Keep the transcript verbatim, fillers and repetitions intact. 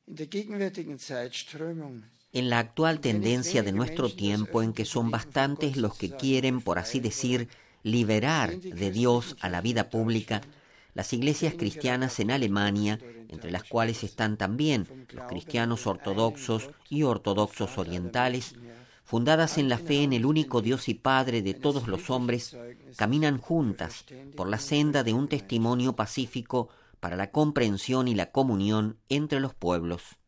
En la actual tendencia de nuestro tiempo, en que son bastantes los que quieren, por así decir, liberar de Dios a la vida pública, las iglesias cristianas en Alemania, entre las cuales están también los cristianos ortodoxos y ortodoxos orientales, fundadas en la fe en el único Dios y Padre de todos los hombres, caminan juntas por la senda de un testimonio pacífico para la comprensión y la comunión entre los pueblos.